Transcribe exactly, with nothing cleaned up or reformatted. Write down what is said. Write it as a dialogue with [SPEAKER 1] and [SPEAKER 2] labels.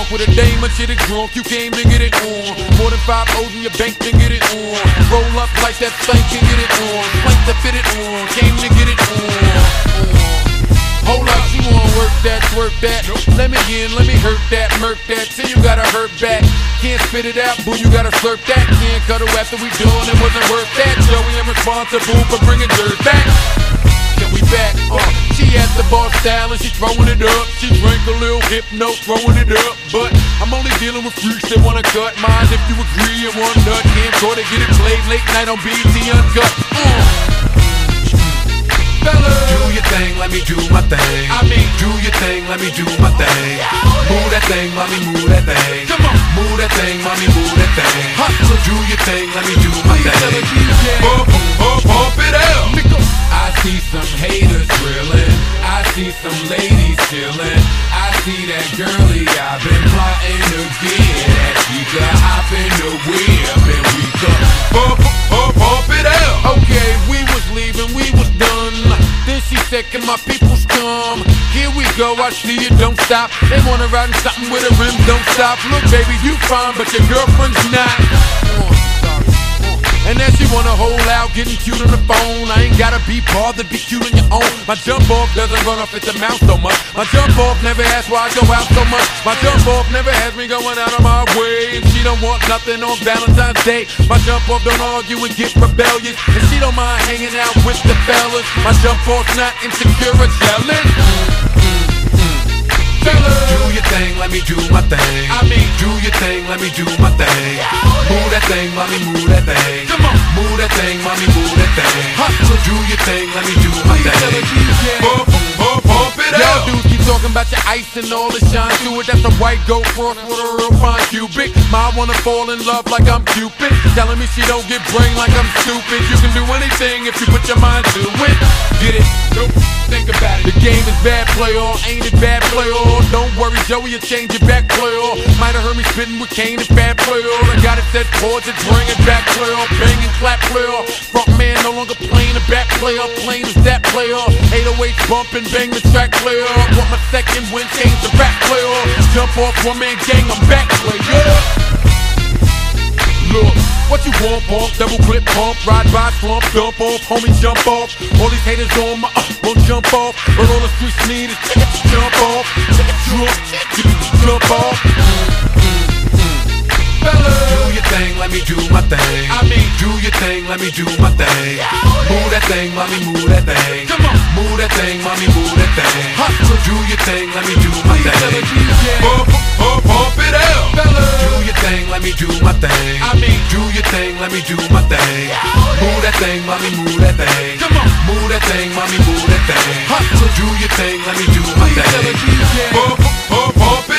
[SPEAKER 1] Fuck with a dame and shit is drunk, you came to get it on. More than five O's in your bank to get it on. Roll up like that thing can get it on. Plank to fit it on, came to get it on. Hold up, she wanna work that, twerk that. Let me in, let me hurt that, murk that. Till you gotta hurt back. Can't spit it out, boo, you gotta slurp that. Can't cut her after we done, it wasn't worth that. Joey, I'm responsible for bringing dirt back. Can we back? Uh, she at the bar style and she throwing it up. She drink a little hypno, throwing it up. But I'm only dealing with freaks that wanna cut mine. If you agree, you want nut. Can't go to get it played late night on B E T Uncut. Uh.
[SPEAKER 2] Do your thing, let me do my thing.
[SPEAKER 1] I mean,
[SPEAKER 2] do your thing, let me do my thing. Move that thing, mommy, move that thing.
[SPEAKER 1] Come on,
[SPEAKER 2] move that thing, mommy, move that thing.
[SPEAKER 1] Hustle.
[SPEAKER 2] Do your thing, let me do my
[SPEAKER 1] Please
[SPEAKER 2] thing.
[SPEAKER 1] Bump,
[SPEAKER 2] bump, bump it out.
[SPEAKER 1] I see some haters drilling. I see some ladies chilling. I see that girlie I've been plotting to get that she could hop in the whip and we could
[SPEAKER 2] bump, bump, bump it out.
[SPEAKER 1] Okay, we was leaving, we was done. Then she said, can my peoples come? Here we go, I see you, don't stop. They wanna ride in something with a rim, don't stop. Look baby, you fine, but your girlfriend's not. uh, And then she wanna hold out, getting cute on the phone. I ain't gotta be bothered, be cute on your own. My jump off doesn't run off at the mouth so much. My jump off never asks why I go out so much. My jump off never has me going out of my way. And she don't want nothing on Valentine's Day. My jump off don't argue and get rebellious. And she don't mind hanging out with the fellas. My jump off's not insecure or jealous.
[SPEAKER 2] Do your thing, let me do my thing.
[SPEAKER 1] I mean,
[SPEAKER 2] do your thing, let me do my thing. Move that thing, mommy, move that thing.
[SPEAKER 1] Come on,
[SPEAKER 2] move that thing, mommy, move that thing.
[SPEAKER 1] Hustle.
[SPEAKER 2] Do your thing, let me do my thing. Bump, bump, bump it
[SPEAKER 1] Y'all
[SPEAKER 2] out.
[SPEAKER 1] dudes keep talking about your ice and all the shine to it. That's a white gold cross with a real fine cubic. Ma wanna fall in love like I'm Cupid. Telling me she don't get brain like I'm stupid. You can do anything if you put your mind to it. Get it? Nope. Think about it. The game is bad, play all. Ain't it bad, play all. Don't worry, Joey, you change it back, play all. Might have heard me spitting with Kane and bad, play all. I got it set chords, it's bring it back, play all. Bang and clap, play all. Front man no longer playing the back, play all. Plain as that, play all. eight oh eight bumping, bang the track, play all. Want my second win, change the rap, play all. Jump off, one man gang, I'm back, play all. Look, what you want, pump, double clip pump, ride by, slump, dump off, homie jump off. All these haters on my uh, won't jump off, but all the streets need is jump off, jump, jump off. Mm, mm, mm.
[SPEAKER 2] Do your thing, let me do my thing.
[SPEAKER 1] I mean,
[SPEAKER 2] do your thing, let me do my thing. Move that thing, mommy, move that thing.
[SPEAKER 1] Come on,
[SPEAKER 2] move that thing, mommy, move that thing.
[SPEAKER 1] Hustle.
[SPEAKER 2] Do your thing, let me do my
[SPEAKER 1] Please
[SPEAKER 2] thing.
[SPEAKER 1] Bump,
[SPEAKER 2] bump, bump it out.
[SPEAKER 1] Do
[SPEAKER 2] your thing, let me do my thing.
[SPEAKER 1] I mean,
[SPEAKER 2] do your thing, let me do my thing. Move that thing, mommy, move that thing.
[SPEAKER 1] Come on,
[SPEAKER 2] move that thing, mommy, move that thing.
[SPEAKER 1] Hustle.
[SPEAKER 2] Do your thing, let me do my
[SPEAKER 1] Please
[SPEAKER 2] thing. Bump, bump, bump it